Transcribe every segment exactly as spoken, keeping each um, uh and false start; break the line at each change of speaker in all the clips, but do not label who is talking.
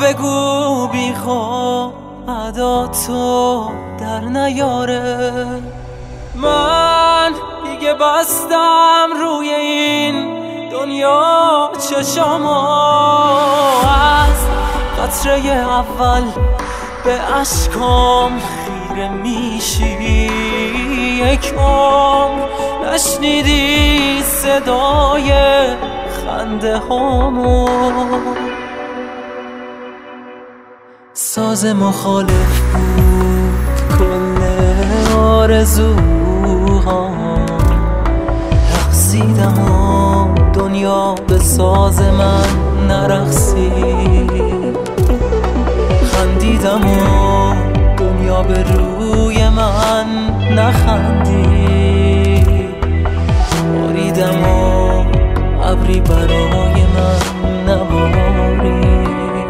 بگو بی خواب ادا تو در نیاره. من دیگه بستم روی این دنیا چشامو، از قطره اول به اشکام خیره میشی. یک عمر نشنیدی صدای خنده هامو، ساز مخالف بود کل آرزوهام. رقصیدم و دنیا به ساز من نرقصید، خندیدم و دنیا به روی من نخندید. باریدم و ابری برای من نبارید.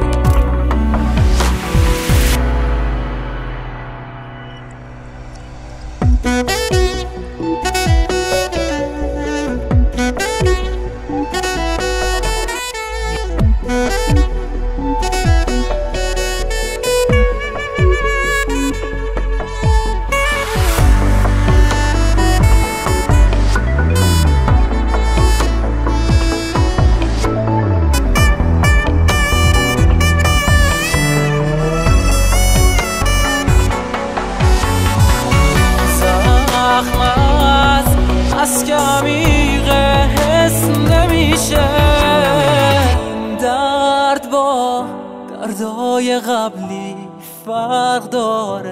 از که عمیقه حس نمیشه، این درد با دردای قبلی فرق داره.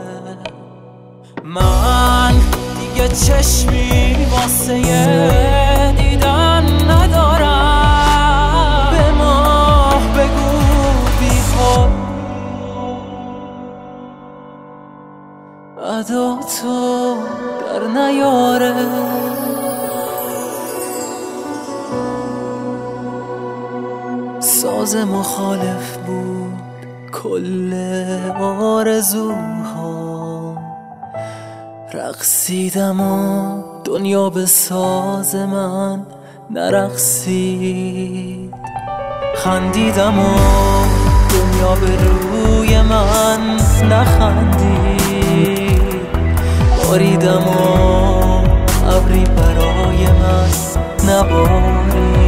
من دیگه چشمی واسه دیدن ندارم. به ما بگو بی خواب ادا تو در نیاره. ساز مخالف بود کل آرزوهام. رقصیدم و دنیا به ساز من نرقصید. خندیدم و دنیا به روی من نخندید. باریدم و ابری برای من نبارید.